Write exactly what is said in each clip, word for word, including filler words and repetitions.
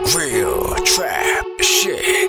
Real trap shit.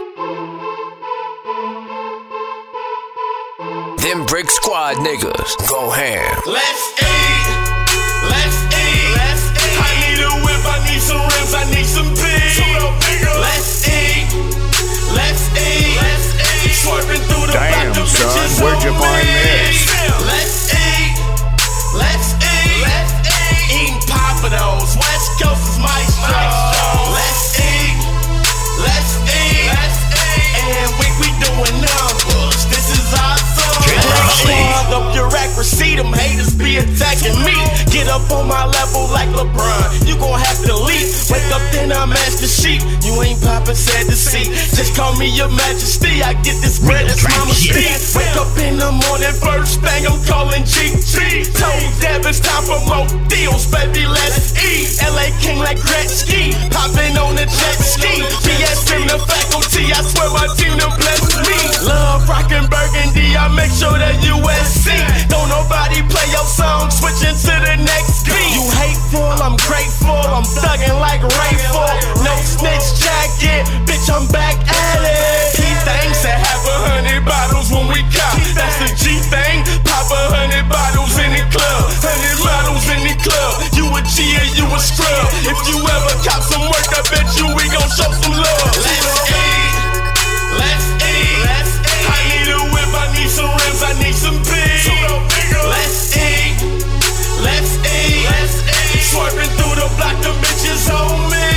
Them Brick Squad niggas go ham. Let's eat, let's eat, let's eat. I need a whip, I need some rims, I need some beef. Let's eat, let's eat, let's eat. Swerving through the Damn, block, the son, bitches where'd you on find me. this? Let's eat, let's eat, let's eat. Eating Papados, West Coast is my show. Let's eat, let's eat, let's eat. And we we doing numbers. This is our song. Plug up your accuracy, them haters be attacking me. Get up on my level like LeBron, you gon' have to leap. Wake up then I'm Master Sheep, you ain't poppin' sad to see. Just call me your majesty, I get this bread, it's mama Steve. Wake up in the morning, first thing I'm calling G G. Told Deb it's time for more deals, baby, let's eat. L A King like Gretzky, poppin' on the jet ski. B S in the faculty, I swear my team done blessed me. Love rockin' burgundy, I make sure that U S C. Don't nobody play your song, switching to the next beat. You hateful, I'm grateful, I'm thuggin' like Rayful. No snitch jacket, bitch, I'm back at it. P things that have a hundred bottles when we cop. That's the G thing, pop a hundred bottles in the club. Hundred bottles in the club, you a G or you a scrub. If you ever cop some work, I bet you we gon' show some love. Let's eat, let's eat, let's eat. I need a whip, I need some rims, I need some beef. Let's eat, let's eat, let's eat. Swerving through the block, the bitches on me.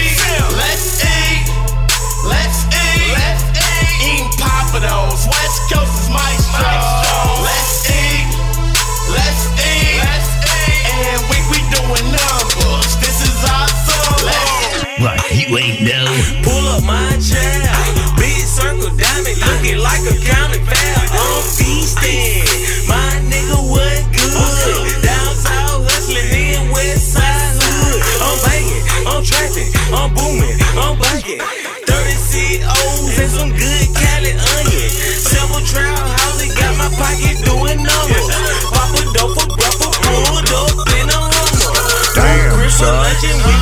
Let's eat, let's eat, let's eat. Eating Papados, West Coast is my show. Let's eat, let's eat, let's eat. And we we doing numbers. This is our song. Let's eat. Right, you ain't know. Pull up my chair, big circle diamond, looking like a county fair. I'm feasting, my nigga what good. Down south hustling in west side hood. I'm banging, I'm trapping, I'm booming, I'm bugging. thirty C Os and some good Cali onion. Several trial houses got my pocket doing numbers. Pop a dope for breakfast, pulled up in a Hummer. Damn, Crystal son. luncheon, we